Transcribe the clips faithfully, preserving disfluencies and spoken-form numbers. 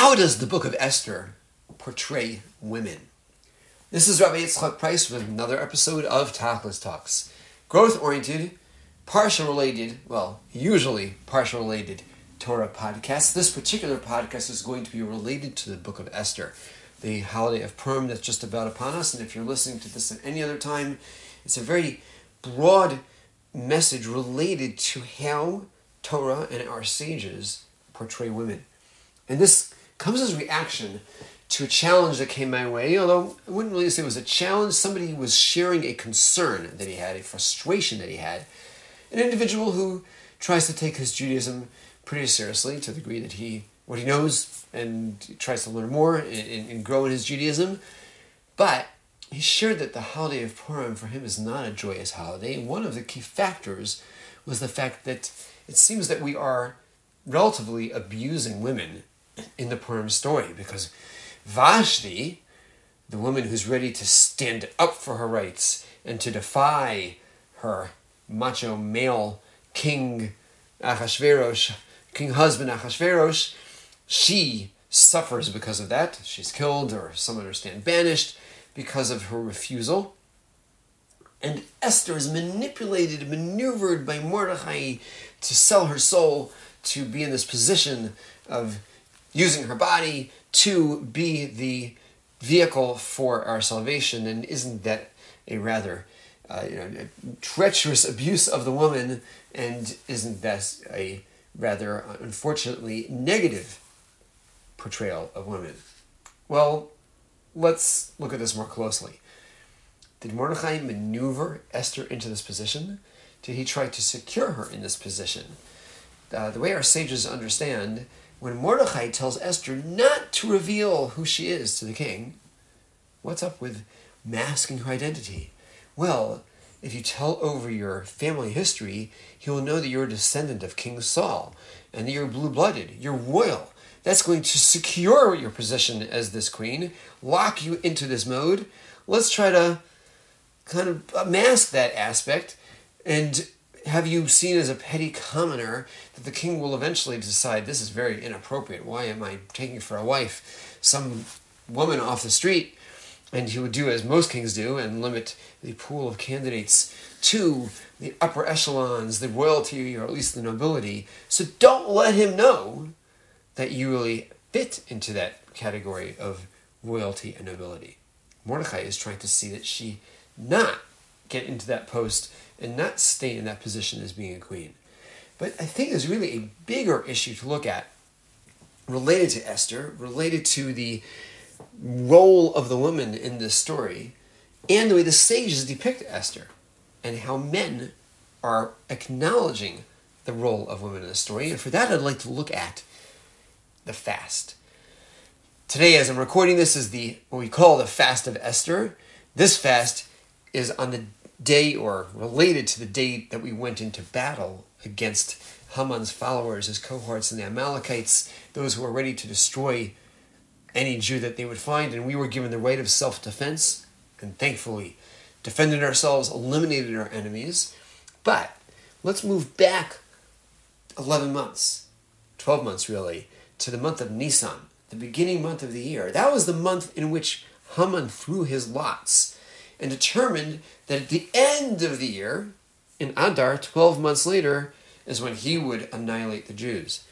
How does the book of Esther portray women? This is Rabbi Yitzchak Price with another episode of Tachlis Talks. Growth-oriented, parsha-related, well, usually parsha-related Torah podcast. This particular podcast is going to be related to the book of Esther, the holiday of Purim that's just about upon us. And if you're listening to this at any other time, it's a very broad message related to how Torah and our sages portray women. And this comes as a reaction to a challenge that came my way, although I wouldn't really say it was a challenge. Somebody was sharing a concern that he had, a frustration that he had. An individual who tries to take his Judaism pretty seriously to the degree that he, what he knows, and tries to learn more and, and, and grow in his Judaism. But he shared that the holiday of Purim for him is not a joyous holiday. And one of the key factors was the fact that it seems that we are relatively abusing women in the Purim story, because Vashti, the woman who's ready to stand up for her rights and to defy her macho male king Achashverosh, king husband Achashverosh, she suffers because of that. She's killed, or some understand banished, because of her refusal. And Esther is manipulated, maneuvered by Mordechai to sell her soul, to be in this position of using her body to be the vehicle for our salvation. And isn't that a rather uh, you know, a treacherous abuse of the woman? And isn't that a rather, uh, unfortunately, negative portrayal of women? Well, let's look at this more closely. Did Mordechai maneuver Esther into this position? Did he try to secure her in this position? Uh, the way our sages understand, when Mordechai tells Esther not to reveal who she is to the king, what's up with masking her identity? Well, if you tell over your family history, he will know that you're a descendant of King Saul, and that you're blue-blooded, you're royal. That's going to secure your position as this queen, lock you into this mode. Let's try to kind of mask that aspect and have you seen as a petty commoner that the king will eventually decide, this is very inappropriate. Why am I taking for a wife some woman off the street? And he would do as most kings do and limit the pool of candidates to the upper echelons, the royalty, or at least the nobility. So don't let him know that you really fit into that category of royalty and nobility. Mordechai is trying to see that she not get into that post and not stay in that position as being a queen. But I think there's really a bigger issue to look at related to Esther, related to the role of the woman in this story, and the way the sages depict Esther, and how men are acknowledging the role of women in the story. And for that, I'd like to look at the fast. Today, as I'm recording this, is the what we call the fast of Esther. This fast is on the day, or related to the day that we went into battle against Haman's followers, his cohorts, and the Amalekites, those who were ready to destroy any Jew that they would find. And we were given the right of self-defense, and thankfully defended ourselves, eliminated our enemies. But let's move back eleven months, twelve months really, to the month of Nisan, the beginning month of the year. That was the month in which Haman threw his lots and determined that at the end of the year, in Adar, twelve months later, is when he would annihilate the Jews.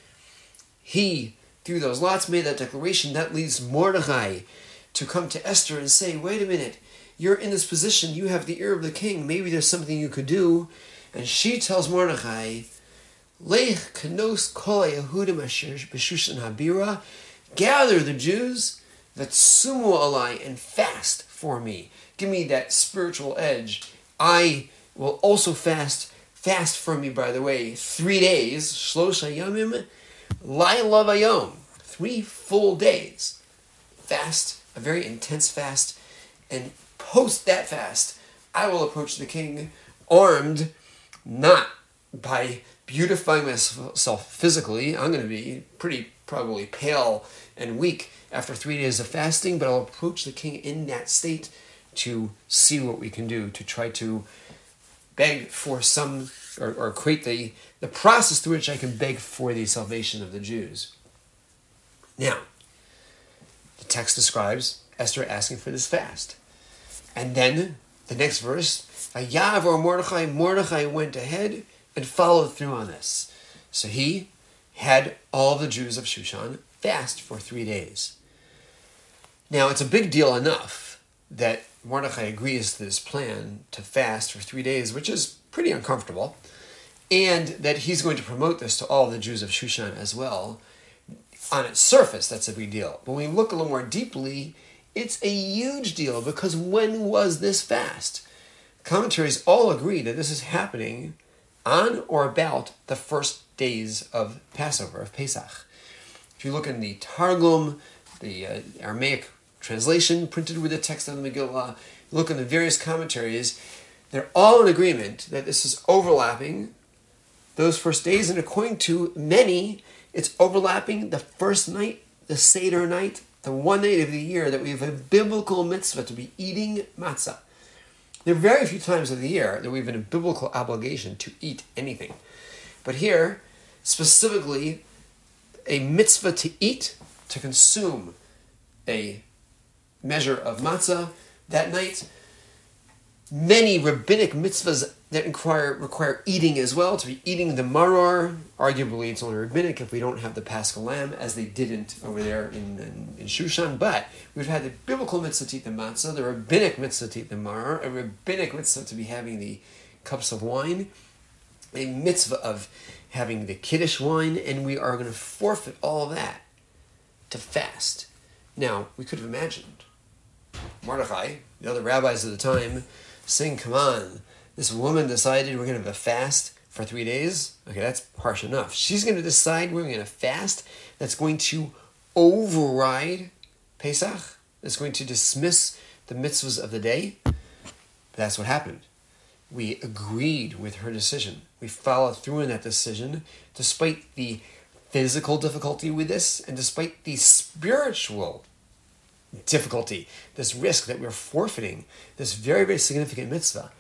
He, through those lots, made that declaration. That leads Mordechai to come to Esther and say, wait a minute, you're in this position, you have the ear of the king, maybe there's something you could do. And she tells Mordechai, Lech kanos kol Yehudim asher b'Shushan habira, gather the Jews, vatsumu alai, and fast for me. Give me that spiritual edge. I will also fast. Fast for me, by the way, three days. Shlosha yamim, laila vayom. Three full days. Fast, a very intense fast. And post that fast, I will approach the king armed, not by beautifying myself physically. I'm going to be pretty probably pale and weak after three days of fasting, but I'll approach the king in that state to see what we can do to try to beg for some, or, or create the, the process through which I can beg for the salvation of the Jews. Now, The text describes Esther asking for this fast. And then, the next verse, Vayav or Mordechai, Mordechai went ahead and followed through on this. So he had all the Jews of Shushan fast for three days. Now, it's a big deal enough that Mordechai agrees to this plan to fast for three days, which is pretty uncomfortable, and that he's going to promote this to all the Jews of Shushan as well. On its surface, that's a big deal. But when we look a little more deeply, it's a huge deal, because when was this fast? Commentaries all agree that this is happening on or about the first days of Passover, of Pesach. If you look in the Targum, the uh, Aramaic translation printed with the text of the Megillah, you look in the various commentaries, they're all in agreement that this is overlapping those first days, and according to many, it's overlapping the first night, the Seder night, the one night of the year that we have a biblical mitzvah to be eating matzah. There are very few times of the year that we have a biblical obligation to eat anything. But here, specifically, a mitzvah to eat, to consume a measure of matzah that night. Many rabbinic mitzvahs that require, require eating as well, to be eating the maror. Arguably, it's only rabbinic if we don't have the Paschal lamb, as they didn't over there in, in, in Shushan. But we've had the biblical mitzvah to eat the matzah, the rabbinic mitzvah to eat the maror, a rabbinic mitzvah to be having the cups of wine, a mitzvah of having the Kiddush wine, and we are going to forfeit all of that to fast. Now, we could have imagined Mordechai, the other rabbis of the time, saying, come on, this woman decided we're going to have a fast for three days. Okay, that's harsh enough. She's going to decide we're going to fast that's going to override Pesach, that's going to dismiss the mitzvahs of the day. But that's what happened. We agreed with her decision. We followed through on that decision, despite the physical difficulty with this, and despite the spiritual difficulty, this risk that we're forfeiting this very, very significant mitzvah.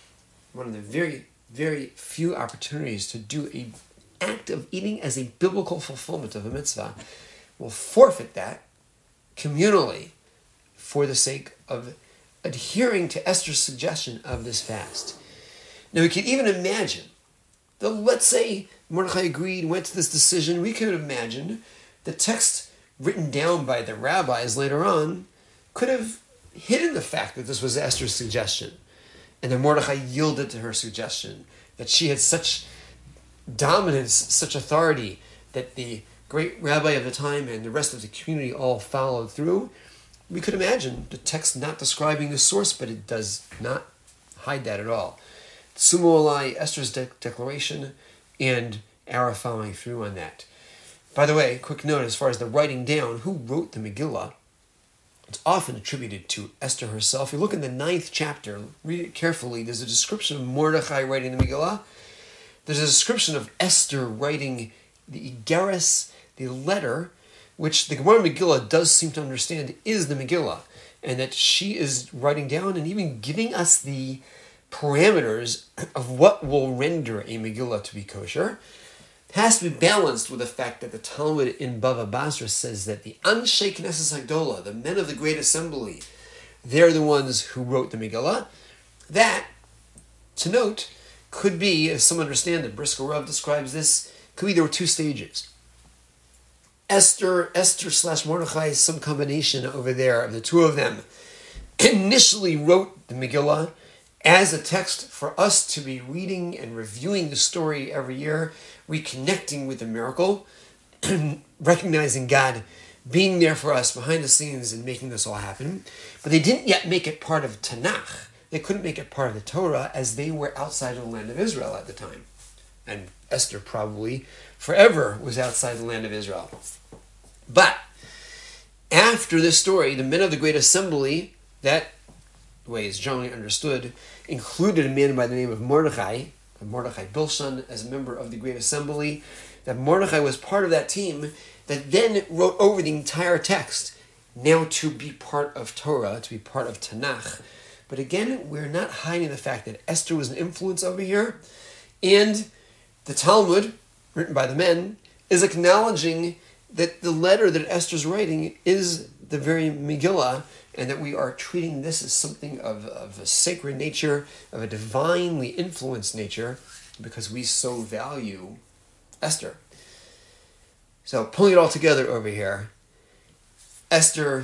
One of the very, very few opportunities to do an act of eating as a biblical fulfillment of a mitzvah. We'll forfeit that communally for the sake of adhering to Esther's suggestion of this fast. Now, we can even imagine, though let's say Mordechai agreed, went to this decision, we could imagine the text written down by the rabbis later on could have hidden the fact that this was Esther's suggestion, and that Mordechai yielded to her suggestion, that she had such dominance, such authority, that the great rabbi of the time and the rest of the community all followed through. We could imagine the text not describing the source, but it does not hide that at all. Sumo Alai, Esther's de- declaration, and our following through on that. By the way, quick note as far as the writing down, who wrote the Megillah? It's often attributed to Esther herself. You look in the ninth chapter, read it carefully, there's a description of Mordechai writing the Megillah. There's a description of Esther writing the Igeris, the letter, which the Gemara Megillah does seem to understand is the Megillah, and that she is writing down and even giving us the parameters of what will render a Megillah to be kosher. It has to be balanced with the fact that the Talmud in Bava Basra says that the Anshe Knesset Hagdolah, the men of the Great Assembly, they're the ones who wrote the Megillah. That, to note, could be, as some understand, the Brisker Rav describes this, could be there were two stages. Esther, Esther slash Mordechai, some combination over there of the two of them, initially wrote the Megillah as a text for us to be reading and reviewing the story every year, reconnecting with the miracle, recognizing God being there for us behind the scenes and making this all happen. But they didn't yet make it part of Tanakh. They couldn't make it part of the Torah, as they were outside of the land of Israel at the time. And Esther probably forever was outside the land of Israel. But after this story, the men of the Great Assembly, that the way it's generally understood, included a man by the name of Mordechai, Mordechai Bilshan, as a member of the Great Assembly, that Mordechai was part of that team that then wrote over the entire text, now to be part of Torah, to be part of Tanakh. But again, we're not hiding the fact that Esther was an influence over here, and the Talmud, written by the men, is acknowledging that the letter that Esther's writing is the very Megillah, and that we are treating this as something of, of a sacred nature, of a divinely influenced nature, because we so value Esther. So pulling it all together over here, Esther,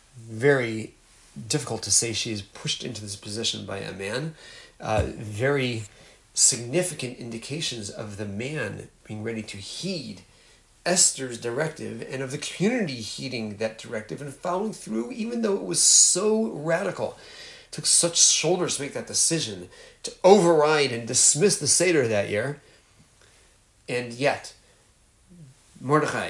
very difficult to say she is pushed into this position by a man. Uh, very significant indications of the man being ready to heed Esther's directive, and of the community heeding that directive and following through, even though it was so radical. It took such shoulders to make that decision, to override and dismiss the Seder that year. And yet, Mordechai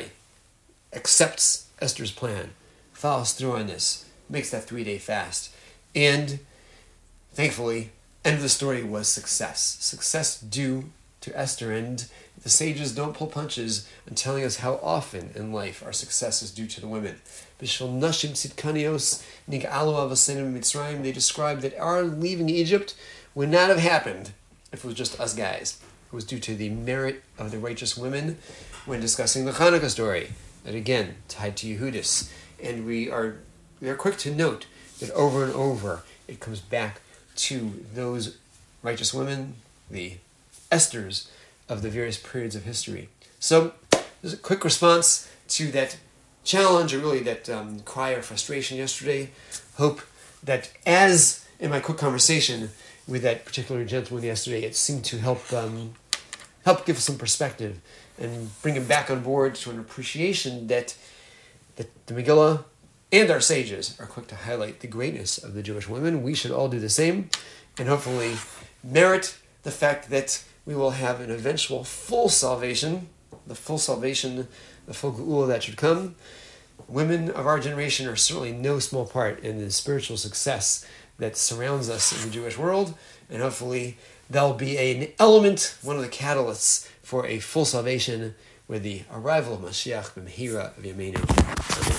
accepts Esther's plan, follows through on this, makes that three-day fast. And thankfully, end of the story was success. Success due to Esther. And the sages don't pull punches in telling us how often in life our success is due to the women. Bishul Nashim Tzidkanios Nig'alu Avasenim Mitzrayim, they describe that our leaving Egypt would not have happened if it was just us guys. It was due to the merit of the righteous women when discussing the Hanukkah story, that again, tied to Yehudis. And we are we are quick to note that over and over it comes back to those righteous women, the Esthers of the various periods of history. So, there's a quick response to that challenge, or really that um, cry of frustration yesterday. Hope that, as in my quick conversation with that particular gentleman yesterday, it seemed to help um, help give some perspective and bring him back on board to an appreciation that, that the Megillah and our sages are quick to highlight the greatness of the Jewish women. We should all do the same, and hopefully merit the fact that we will have an eventual full salvation, the full salvation, the full geula that should come. Women of our generation are certainly no small part in the spiritual success that surrounds us in the Jewish world, and hopefully they'll be an element, one of the catalysts for a full salvation with the arrival of Mashiach b'mehira of Yameinu.